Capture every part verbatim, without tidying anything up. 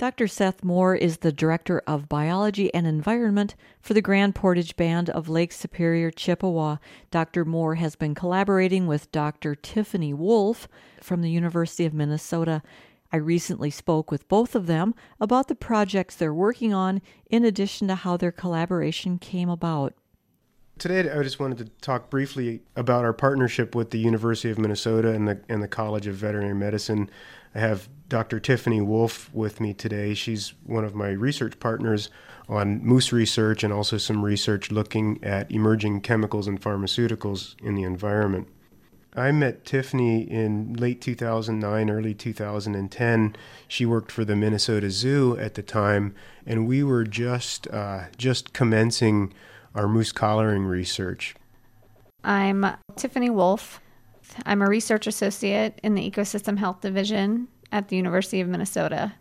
Doctor Seth Moore is the Director of Biology and Environment for the Grand Portage Band of Lake Superior, Chippewa. Doctor Moore has been collaborating with Doctor Tiffany Wolf from the University of Minnesota. I recently spoke with both of them about the projects they're working on, in addition to how their collaboration came about. Today, I just wanted to talk briefly about our partnership with the University of Minnesota and the and the College of Veterinary Medicine. I have Doctor Tiffany Wolf with me today. She's one of my research partners on moose research and also some research looking at emerging chemicals and pharmaceuticals in the environment. I met Tiffany in late two thousand nine, early two thousand ten. She worked for the Minnesota Zoo at the time, and we were just uh, just commencing our moose collaring research. I'm Tiffany Wolf. I'm a research associate in the Ecosystem Health Division at the University of Minnesota.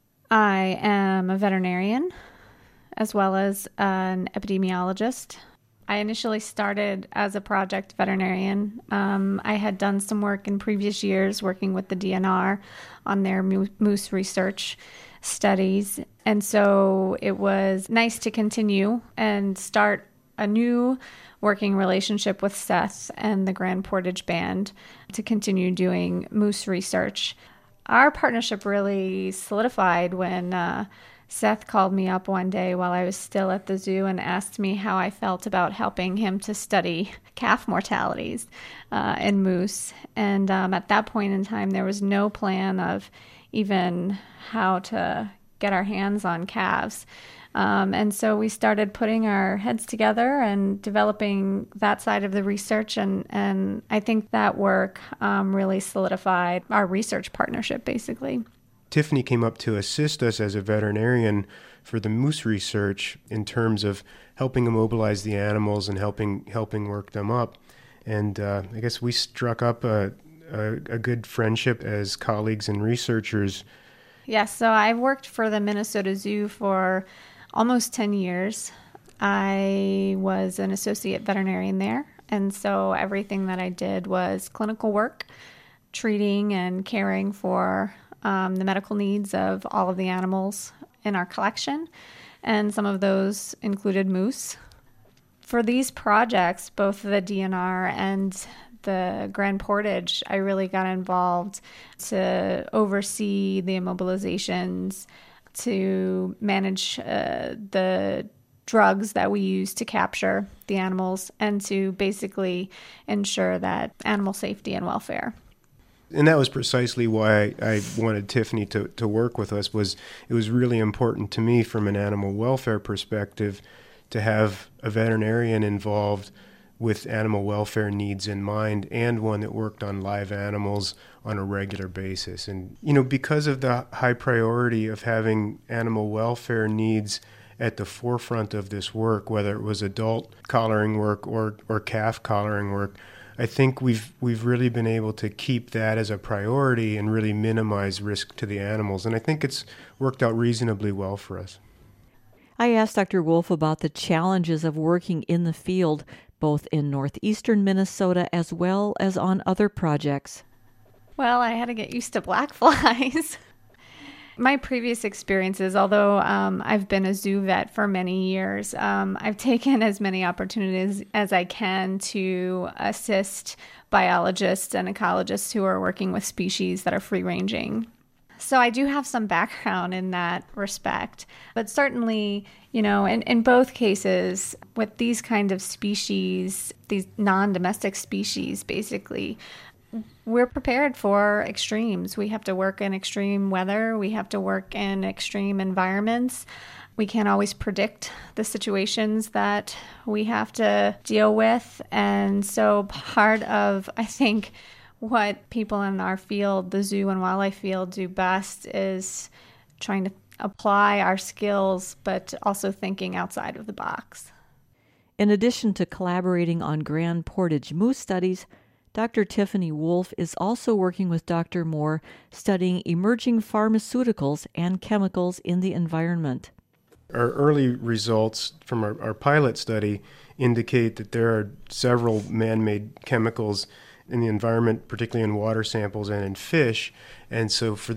I am a veterinarian as well as an epidemiologist. I initially started as a project veterinarian. Um, I had done some work in previous years working with the D N R on their mo- moose research studies. And so it was nice to continue and start a new working relationship with Seth and the Grand Portage Band to continue doing moose research. Our partnership really solidified when uh, Seth called me up one day while I was still at the zoo and asked me how I felt about helping him to study calf mortalities uh, in moose. And um, at that point in time, there was no plan of even how to get our hands on calves. Um, and so we started putting our heads together and developing that side of the research. And, and I think that work um, really solidified our research partnership, basically. Tiffany came up to assist us as a veterinarian for the moose research in terms of helping immobilize the animals and helping helping work them up. And uh, I guess we struck up a, a, a good friendship as colleagues and researchers. Yes, so I've worked for the Minnesota Zoo for almost ten years. I was an associate veterinarian there, and so everything that I did was clinical work, treating and caring for um, the medical needs of all of the animals in our collection, and some of those included moose. For these projects, both the D N R and the Grand Portage, I really got involved to oversee the immobilizations, to manage uh, the drugs that we use to capture the animals, and to basically ensure that animal safety and welfare. And that was precisely why I wanted Tiffany to, to work with us. Was it was really important to me from an animal welfare perspective to have a veterinarian involved with animal welfare needs in mind, and one that worked on live animals on a regular basis. And, you know, because of the high priority of having animal welfare needs at the forefront of this work, whether it was adult collaring work or, or calf collaring work, I think we've we've really been able to keep that as a priority and really minimize risk to the animals. And I think it's worked out reasonably well for us. I asked Doctor Wolf about the challenges of working in the field, both in northeastern Minnesota as well as on other projects. Well, I had to get used to black flies. My previous experiences, although um, I've been a zoo vet for many years, um, I've taken as many opportunities as I can to assist biologists and ecologists who are working with species that are free-ranging. So I do have some background in that respect. But certainly, you know, in, in both cases, with these kind of species, these non-domestic species, basically, we're prepared for extremes. We have to work in extreme weather. We have to work in extreme environments. We can't always predict the situations that we have to deal with. And so part of, I think, what people in our field, the zoo and wildlife field, do best is trying to apply our skills, but also thinking outside of the box. In addition to collaborating on Grand Portage moose studies, Doctor Tiffany Wolf is also working with Doctor Moore studying emerging pharmaceuticals and chemicals in the environment. Our early results from our, our pilot study indicate that there are several man-made chemicals in the environment, particularly in water samples and in fish. And so for this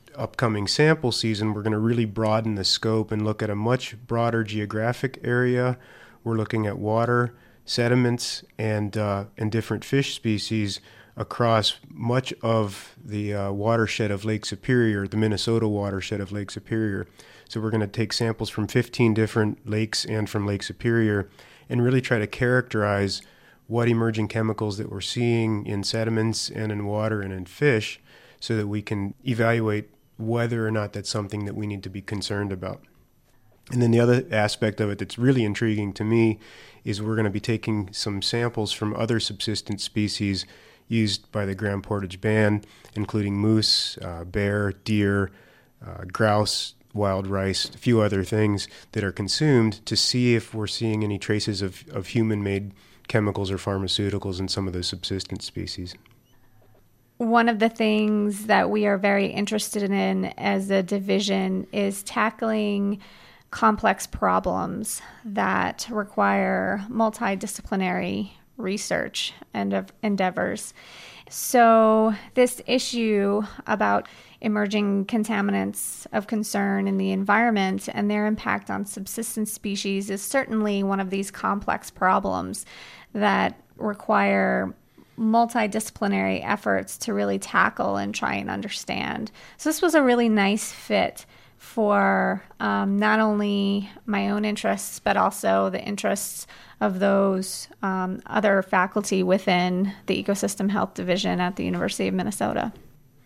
upcoming sample season, we're going to really broaden the scope and look at a much broader geographic area. We're looking at water, sediments, and uh, and different fish species across much of the uh, watershed of Lake Superior, the Minnesota watershed of Lake Superior. So we're going to take samples from fifteen different lakes and from Lake Superior and really try to characterize what emerging chemicals that we're seeing in sediments and in water and in fish so that we can evaluate whether or not that's something that we need to be concerned about. And then the other aspect of it that's really intriguing to me is we're going to be taking some samples from other subsistence species used by the Grand Portage Band, including moose, uh, bear, deer, uh, grouse, wild rice, a few other things that are consumed to see if we're seeing any traces of, of human-made chemicals or pharmaceuticals in some of those subsistence species. One of the things that we are very interested in as a division is tackling complex problems that require multidisciplinary research and endeavors. So this issue about emerging contaminants of concern in the environment and their impact on subsistence species is certainly one of these complex problems that require multidisciplinary efforts to really tackle and try and understand. So this was a really nice fit for um, not only my own interests, but also the interests of those um, other faculty within the Ecosystem Health Division at the University of Minnesota.